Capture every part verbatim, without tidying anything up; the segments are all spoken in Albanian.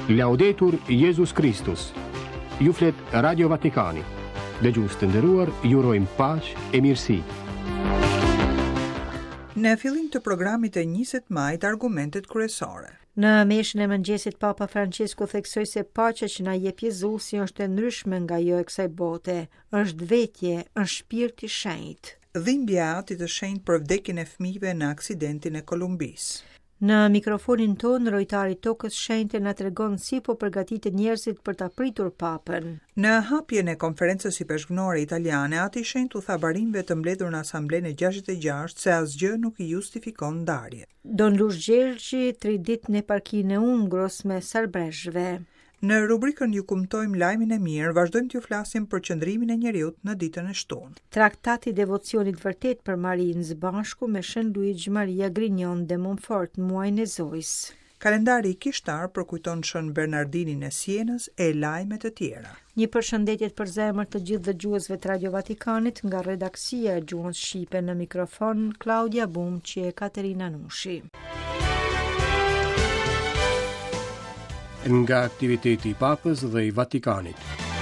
Laudetur Jesus Christus. Ju flet Radio Vatikani. Dëgjues të nderuar, ju urojmë paqë e mirësi. Në fillim të programit të njëzet majit argumentet kryesore. Në meshin e mëngjesit, Papa Francisku theksoi se paqja që na jep Jezusi është e ndryshme nga ajo e kësaj bote, është vetje, është shpirti i shenjtë. Dhimbja e Atit të Shenjtë për vdekjen e fëmijëve në aksidentin e Kolumbisë. Në mikrofonin tonë, rojtari tokës shenjtë na tregon si po përgatitet njerëzit për ta pritur papën. Në hapjen e konferencës së peshqënore italiane, Ati i Shenjtë u tha barimëve të mbledhur në asamblenë e gjashtëdhjetë e gjashtë se asgjë nuk i justifikon ndarje. Don Lush Gjergji tridit në parkinë e Umgros me sarbrezhve. Në rubrikën ju kumtojmë lajmin e mirë, vazhdojmë t'ju flasim për qëndrimin e njerëzit në ditën e shtunë. Traktati devocionit vërtet për Marinë së bashku me Shën Luigi Maria Grignon de Montfort në muajin e Zojës. Kalendari i kishtar përkujton Shën Bernardinin e Sienës e lajme të tjera. Një përshëndetje për zemër të gjithë dëgjuesve të Radio Vatikanit nga redaksia e Gjuhës Shqipe, në mikrofon Claudia Bumçi e Katerina Nushi. Nga aktiviteti i Papës dhe i Vatikanit.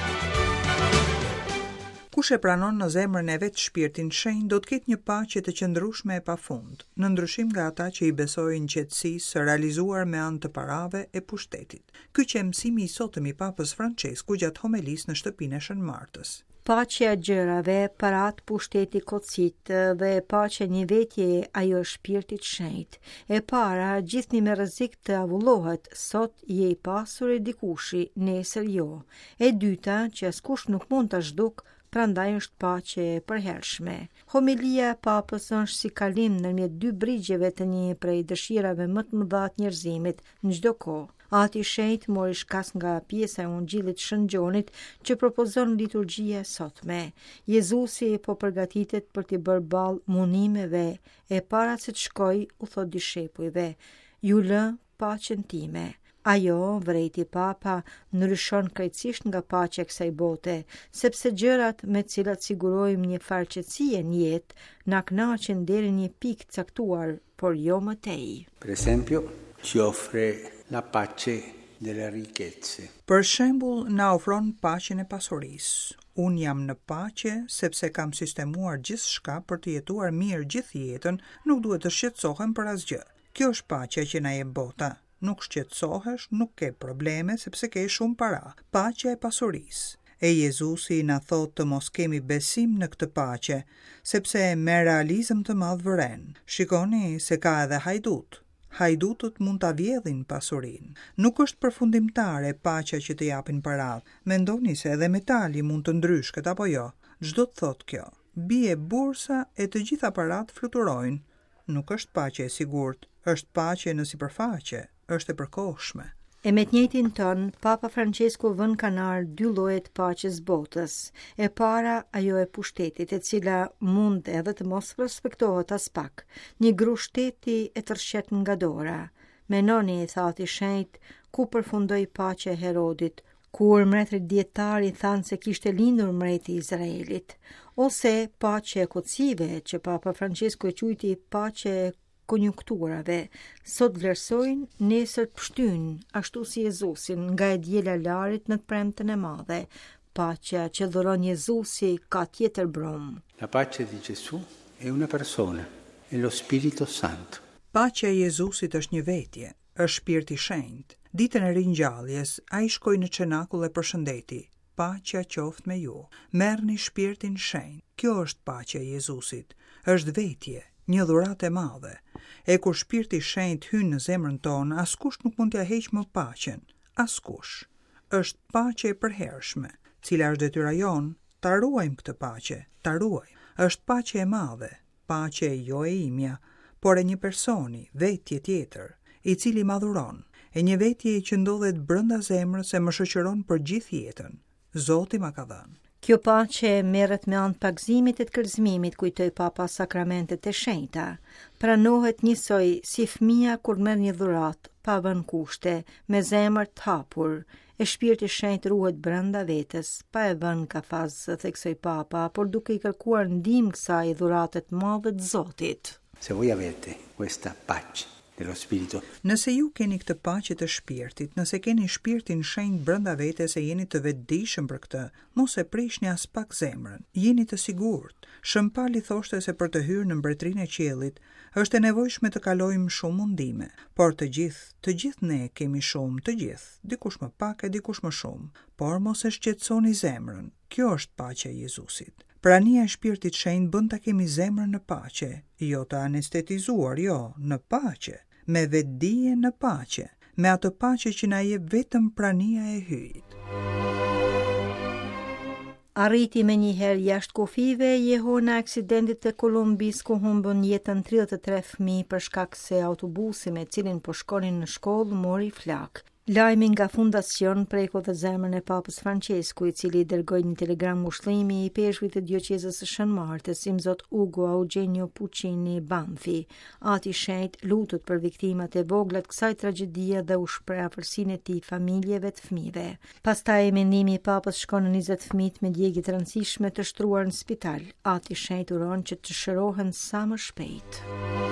Kush e pranon në zemrën e vet shpirtin shenjtë do të ketë një paqe të qëndrueshme e pafund, në ndryshim nga ata që i besojnë qetësisë së realizuar me anë të parave e pushtetit. Ky që mësimi i sotëm i Papës Francesku gjatë homelisë në shtëpinë e Shën Martës. Paqja e gjërave, parat, pushteti, kocit dhe paqja një vetje ajo shpirtit shenjtë. E para, gjithni me rrezik të avullohet, sot je i pasur e dikushi, nesër jo. E dyta, që askush nuk mund ta zhduk, prandaj është paqe e përhershme. Homilia e Papës është si kalim ndërmjet dy brigjeve të një prej dëshirave më të mëdha të njerëzimit në çdo kohë. Ati i Shenjtë mori shkas nga pjesa e Ungjillit Shën Gjonit që propozon liturgjia e sotme. Jezusi po përgatitet për t'i bërë ballë munimeve, e para se të shkoj u thot dishepujve: ju lë paqen time. Ajo, vrejti Papa, ndryshon krejtësisht nga paqja e kësaj bote, sepse gjërat me të cilat sigurojmë një farë qetësie në jetë na kënaqen deri në një pikë caktuar, por jo më tej. Per esempio, ci offre la pace delle ricchezze. Për shembull, na ofron paqen e pasurisë. Unë jam në paqe sepse kam sistemuar gjithçka për të jetuar mirë gjithë jetën, nuk duhet të shqetësohem për asgjë. Kjo është paqja që na jep bota. Nuk shqetësohesh, nuk ke probleme sepse ke shumë para. Paqja e pasurisë. E Jezusi na thot të mos kemi besim në këtë paqe, sepse me realizëm të madh vëren. Shikoni se ka edhe hajdut. Hajdutët mund ta vjedhin pasurinë. Nuk është përfundimtare paqja që të japin paratë. Mendoni se edhe metali mund të ndryshket apo jo? Çdo të thot kjo. Bie bursa e të gjitha paratë fluturojnë. Nuk është paqe e sigurt, është paqe në sipërfaqe, është e përkohshme. E me të njëjtin ton, Papa Francesku vën kanar dy lloje të paqes botës. E para, ajo e pushtetit, e cila mund edhe të mos respektohet as pak. Një gru shteti e tërshqet nga dora. Menoni, i tha Ati i Shenjtë, ku përfundoi paqja e Herodit, kur mbretërit dietari thanë se kishte lindur mbreti i Izraelit, ose paqja e kocive që Papa Francesku e quajti paqe e konjunkturave, sot vlerësojnë, nesër pështynë, ashtu si Jezusin nga e diela larit në të premten e madhe. Paqja që dhuron Jezusi ka tjetër brum. La pace di Gesù è una persona, è lo Spirito Santo. Paqja e Jezusit është një vetje, është shpirti i shenjtë. Ditën e ringjalljes, ai shkoi në Çenakull e përshëndeti: paqja qoftë me ju. Merrni shpirtin shenjtë. Kjo është paqja e Jezusit. Është vetje, një dhuratë e madhe. E kur shpirti i shenjtë hyn në zemrën tonë, askush nuk mund t'ia heqë më paqen. Askush. Është paqe e përhershme, cila është detyra jonë, ta ruajmë këtë paqe, ta ruajmë. Është paqe e madhe, paqe jo e imja, por e një personi, vetje tjetër, i cili madhuron, e një vetje që ndodhet brenda zemrës e më shoqëron për gjithë jetën. Zoti ma ka dhënë. Kjo paqe merret me anë të pagëzimit e të kërcënimit, kujtoi Papa sakramentet e shenjta. Pranohet njësoj si fëmia kur merr një dhuratë, pa vënë kushte, me zemër të hapur, e shpirti i shenjtë ruhet brenda vetes, pa e vënë kafaz, theksoi Papa, por duke i kërkuar ndihmë kësaj dhurate të madhe të Zotit. Se voi avete questa pace dello Spirito. Nëse ju keni këtë paqe të shpirtit, nëse keni shpirtin shenjtë brenda vetes e jeni të vetëdijshëm për këtë, mos e prishni as pak zemrën. Jeni të sigurt. Shëmpali thoshte se për të hyrë në mbretërinë e qiellit është e nevojshme të kalojmë shumë mundime, por të gjithë, të gjithë ne kemi shumë, të gjithë, dikush më pak e dikush më shumë, por mos e shqetësoni zemrën. Kjo është paqja e Jezusit. Prania e shpirtit shenjtë bën ta kemi zemrën në paqe, jo të anestetizuar, jo, në paqe, me vetdije në paqe, me atë paqe që na jep vetëm prania e hyjit. Arriti me njëherë jashtë kufive, jehona aksidentit të Kolumbis ku humbën jetën tridhjetë e tre fëmijë për shkak se autobusi me cilin po shkonin në shkollë mori flak. Lajmi nga fundacion preku të zemrën e Papës Francesku, i cili dërgoi një telegram ushllimi i peshkujt të dioqezës së Shën Martës, imzot Ugo Eugenio Puccini Banfi. Ati shenjt lutut për viktimat e vogla të kësaj tragjedie dhe u shpreh afërsinë e tij familjeve të fëmijëve. Pastaj mendimi i Papës shkon në njëzet fëmijë me djegje të rëndësishme të shtruar në spital. Ati shenjt uron që të shërohen sa më shpejt.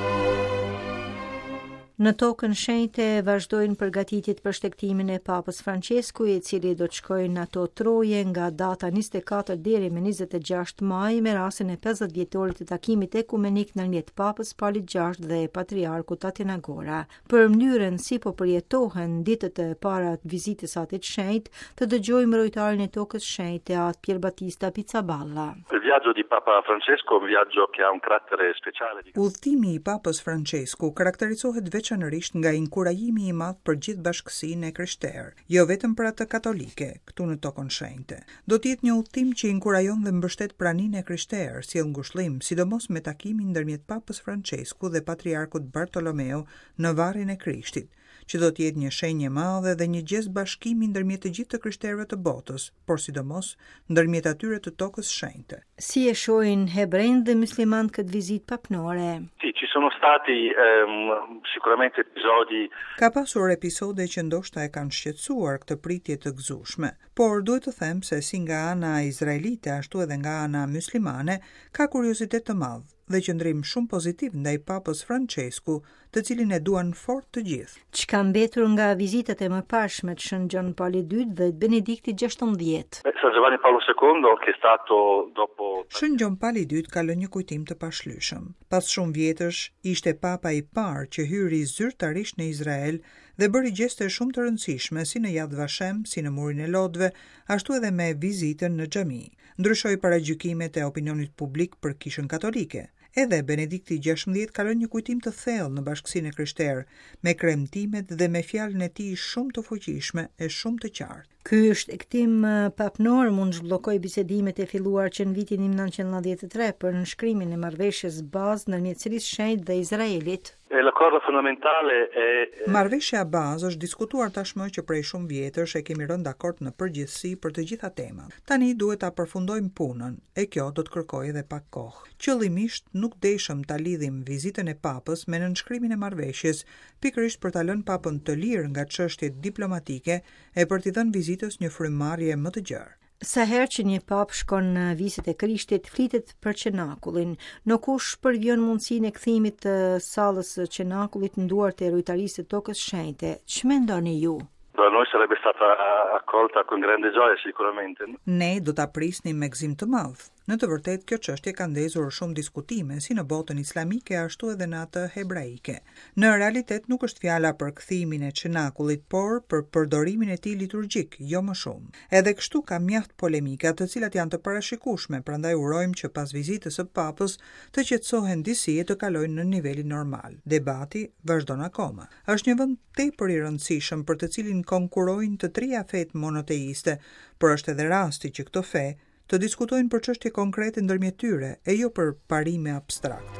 Në tokën shenjtë vazhdojnë përgatitjet për shtektimin e Papës Francesku, i cili do të shkojë në ato troje nga data njëzet e katër deri me njëzet e gjashtë maj me rastin e pesëdhjetë vjetorit të takimit ekumenik ndërmjet Papës Palit gjashtë dhe Patriarkut Atinagora. Për mënyrën si po përjetohen ditët e para të vizitës atit shenjtë, të dëgjojmë mërojtarin e tokës shenjtë Atë Pier Battista Pizzaballa. Il viaggio di Papa Francesco è un viaggio che ha un carattere speciale. Udhëtimi i Papës Francesku karakterizohet veçanërisht nga inkurajimi i madh për gjithë bashkësinë e krishterë, jo vetëm për atë katolike, këtu në tokën shenjtë. Do të jetë një udhëtim që inkurajon dhe mbështet praninë e krishterë, sjell ngushëllim, sidomos me takimin ndërmjet Papës Francesku dhe Patriarkut Bartolomeo në varrin e Krishtit, që do të jetë një shenjë e madhe dhe një gest bashkimi ndërmjet të gjithë të krishterëve të botës, por sidomos ndërmjet atyre të tokës shenjtë. Si e shohin hebrejt dhe muslimanët këtë vizitë papnore? Sì, ci sono stati ehm, sicuramente episodi. Ka pasur episode që ndoshta e kanë shqetësuar këtë pritje të gëzueshme, por duhet të them se si nga ana izraelite ashtu edhe nga ana muslimane ka kuriozitet të madh dhe qëndrim shumë pozitiv ndaj Papës Francesku, të cilin e duan fort të gjithë. Çka mbetur nga vizitat e mëparshme të Shën Gjon Pauli dytë dhe Benedikti gjashtëmbëdhjetë? San Giovanni Paolo secondo, che è stato dopo. Shën Gjon Pauli dytë ka lënë një kujtim të pashlyeshëm. Pas shumë vjetësh, ishte papa i parë që hyri zyrtarisht në Izrael dhe bëri gjeste shumë të rëndësishme si në Yad Vashem, si në Murin e Lodhëve, ashtu edhe me vizitën në xhami. Ndryshoi paragjykimet e opinionit publik për Kishën Katolike. Edhe Benedikti gjashtëmbëdhjetë ka lënë një kujtim të thellë në bashkësinë e krishterë, me kremtimet dhe me fjalën e tij shumë të fuqishme e shumë të qartë. Ky shtektim papnor mund zhbllokoj bisedimet e filluar që në vitin mille novecento nëntëdhjetë e tre për nënshkrimin e marrëveshjes bazë ndërmjet Sërisë Shenjtë dhe Izraelit. L'accordo fondamentale è. Marrëveshja bazë është diskutuar tashmë që prej shumë vjetësh e kemi rënë dakord në përgjithësi për të gjitha temat. Tani duhet ta përfundojmë punën, e kjo do të kërkojë edhe pak kohë. Qëllimisht nuk deshëm ta lidhim vizitën e Papës me nënshkrimin e marrëveshjes, pikërisht për ta lënë Papën të lirë nga çështjet diplomatike e për t'i dhënë vizitës një frymëmarrje më të gjerë. Sa herë që një pap shkon në visit e Krishtit, flitet për Qenakullin. Në kush përvjon mundësinë e kthimit të sallës së Qenakullit në duart e rujtarisë të tokës shenjte. Ç'mendoni ju? Da noi sarebbe stata accolta con grande gioia sicuramente. Ne do ta prisnim me gëzim të madh. Në të vërtetë kjo çështje ka ndezur shumë diskutime si në botën islamike ashtu edhe në atë hebraike. Në realitet nuk është fjala për kthimin e Çenakullit, por për përdorimin e tij liturgjik, jo më shumë. Edhe kështu ka mjaft polemika, të cilat janë të parashikueshme, prandaj urojmë që pas vizitës së Papës të qetësohen disi e të kalojnë në nivelin normal. Debati vazhdon akoma. Është një vend tepër i rëndësishëm për të cilin konkurrojnë të trija fetë monoteiste, por është edhe rasti që këto fe të diskutojnë për çështje konkrete ndërmjet tyre e jo për parime abstrakt.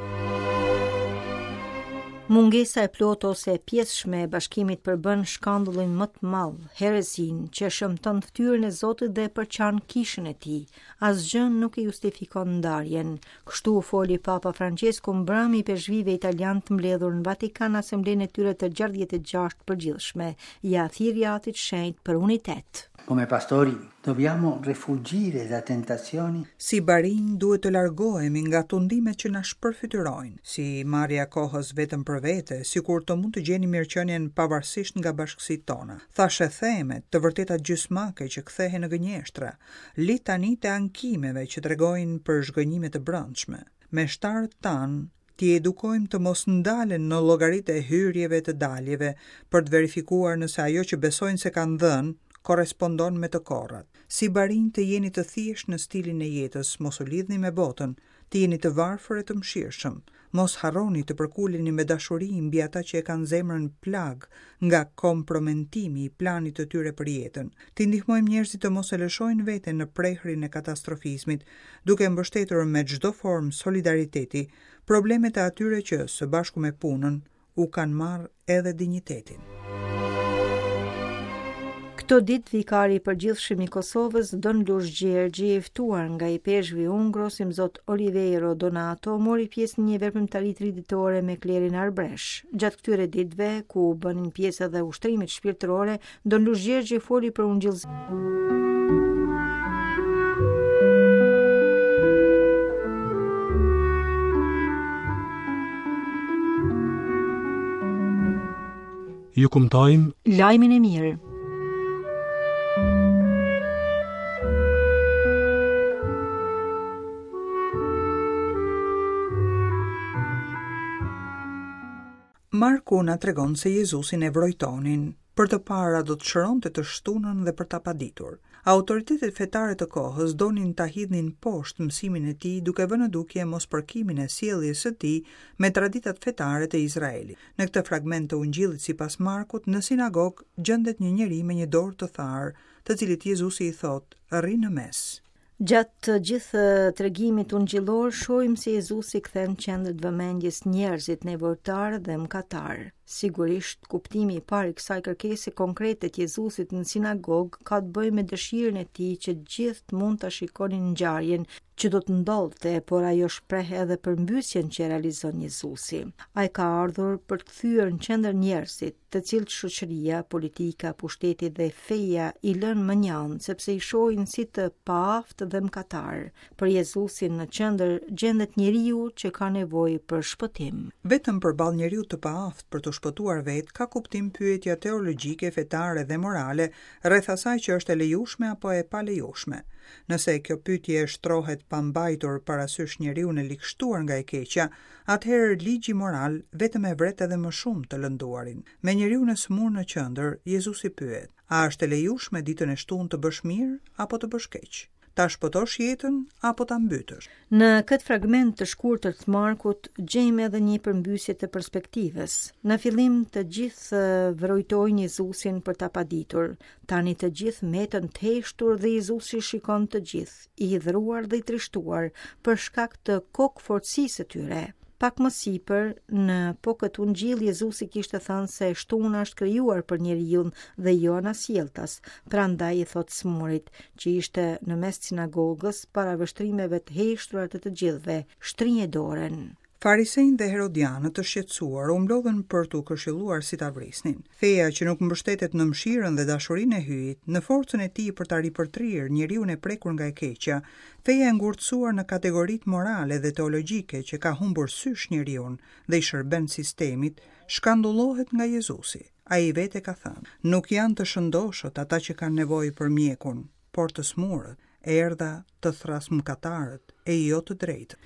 Mungesa e plotë ose e pjesshme e bashkimit përbën shkandullin më të madh, heresin që shëmton fytyrën e Zotit dhe përçan kishën e tij. Asgjë nuk e justifikon ndarjen. Kështu u foli Papa Francesku mbrëmje i peshqvive italian të mbledhur në Vatikan asamblenë e tyre të gjardhjetë e gjashtë përgjithshme, ja thirrja atit shenjtë për unitet. Come pastori Dobbiamo rifugire da tentazioni. Si barinj duhet të largohemi nga tundimet që na shpërfytyrojnë, si marrja e kohës vetëm për vete, sikur të mund të gjeni mirëqenien pavarësisht nga bashkësitë tona. Thashë themet, të vërtetat gjysmake që kthehen në gënjeshtra, litanitë e ankimeve që tregojnë për zhgënjime të brendshme. Me shtarët tanë t'i edukojmë të mos ndalen në llogaritë e hyrjeve të daljeve për të verifikuar nëse ajo që besojnë se kanë dhënë korrespondon me të korrat. Si barinj të jeni të thjesht në stilin e jetës, mos u lidhni me botën, të jeni të varfër e të mëshirshëm. Mos harroni të përkuleni me dashuri mbi ata që e kanë zemrën plag nga komprometimi i planit të tyre për jetën. Të ndihmojmë njerëzit të mos e lëshojnë veten në prehrin e katastrofizmit, duke mbështetur me çdo formë solidariteti problemet e atyre që, së bashku me punën, u kanë marrë edhe dinjitetin. Këto ditë vikari i përgjithshëm i Kosovës Don Lush Gjergji, i ftuar nga i peshqvi hungro si zot Oliveiro Donato, mori pjesë në një veprimtari triditore me klerin Arbresh. Gjatë këtyre ditëve, ku bënin pjesë edhe ushtrimit shpirtërore, Don Lush Gjergji foli për ungjillësinë. Ju kumtojmë lajmin e mirë. Marku na tregon se Jezusin e vrojtonin, për të para do të shëronte të shtunën dhe për ta paditur. Autoritetet fetare të kohës donin ta hidhnin poshtë mësimin e tij duke vënë në dukje mospërkimin e sjelljes së tij me traditat fetare të Izraelit. Në këtë fragment të Ungjillit sipas Markut, në sinagog gjendet një njeri me një dorë të tharë, të cilit Jezusi i thotë: "Rri në mes." Gjatë të gjithë tregimit ungjillor, shohim se Jezusi kthen qendër të vëmendjes njerëzit nevojtar dhe mëkatar. Sigurisht, kuptimi i parë i kësaj kërkese konkrete të Jezusit në sinagog ka të bëjë me dëshirën e tij që gjithë mund ta shikonin ngjarjen që do të ndodhte, por ajo shpreh edhe përmbysjen që realizon Jezusi. Ai ka ardhur për të kthyer në qendër njerëzit, të cilët shoqëria, politika, pushteti dhe feja i lënë mënjan, sepse i shohin si të paaftë dhe mëkatar. Për Jezusin në qendër gjendet njeriu që ka nevojë për shpëtim. Vetëm përballë njeriu të paaftë për të shpëtuar vetë ka kuptim pyetja teologjike, fetare dhe morale rreth asaj që është e lejueshme apo e palejueshme. Nëse kjo pyetje shtrohet pa mbajtur parasysh njeriu në likshtuar nga e keqja, atëherë ligji moral vetëm e vret edhe më shumë të lënduarin. Me njeriu në smur në qendër, Jezusi pyet: a është e lejueshme ditën e shtunë të bësh mirë apo të bësh keq? Ta shpëtosh jetën apo ta mbytësh? Në këtë fragment të shkurtër të Markut gjejmë edhe një përmbysje të perspektivës. Në fillim të gjithë vrojtojnë Jezusin për ta paditur. Tani të gjithë metën të heshtur dhe Jezusi shikon të gjithë, i hidhruar dhe i trishtuar për shkak të kokforcisë së tyre. Pak më sipër, në po këtë ungjill Jezusi kishte thënë se shtuna është krijuar për njeriu dhe jo anasjelltas. Prandaj i thot smurit, që ishte në mes sinagogës para vështrimeve të heshtura të të gjithëve: "Shtrije dorën." Farisejnë dhe herodianët të shqetësuar u mblodhen për t'u këshilluar si ta vrisnin. Feja që nuk mbështetet në mëshirën dhe dashurinë e hyjit, në forcën e tij për ta ripërtrirë njeriu e prekur nga e keqja, feja e ngurtësuar në kategoritë morale dhe teologjike që ka humbur sysh njeriu dhe i shërben sistemit, shkandullohet nga Jezusi. Ai vetë ka thënë: "Nuk janë të shëndoshët ata që kanë nevojë për mjekun, por të smurët. Erdha të thras mëkatarët e jo të drejtë."